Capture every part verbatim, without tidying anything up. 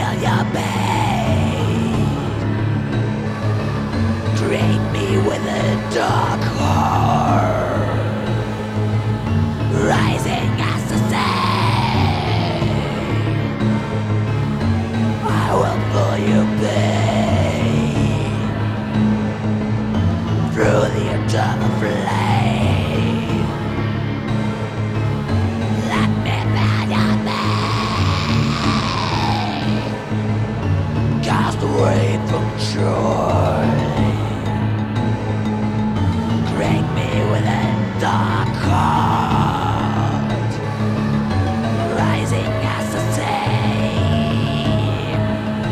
feel your pain. Drink me with a dark heart, rising as the same. I will feel your pain through the eternal flame. Let me feel your pain, cast away from joy. Drink me with a dark heart, rising as the same.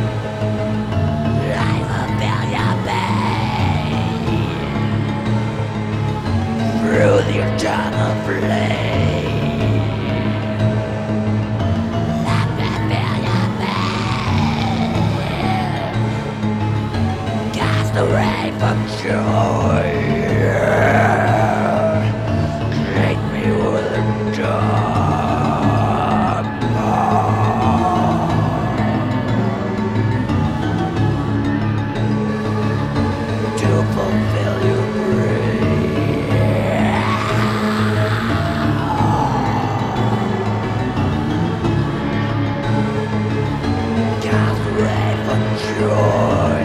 I will feel your pain through the eternal flame. Let me feel your pain, cast away from joy. Drink me with a dark heart to fulfill your prayer. Cast away from joy.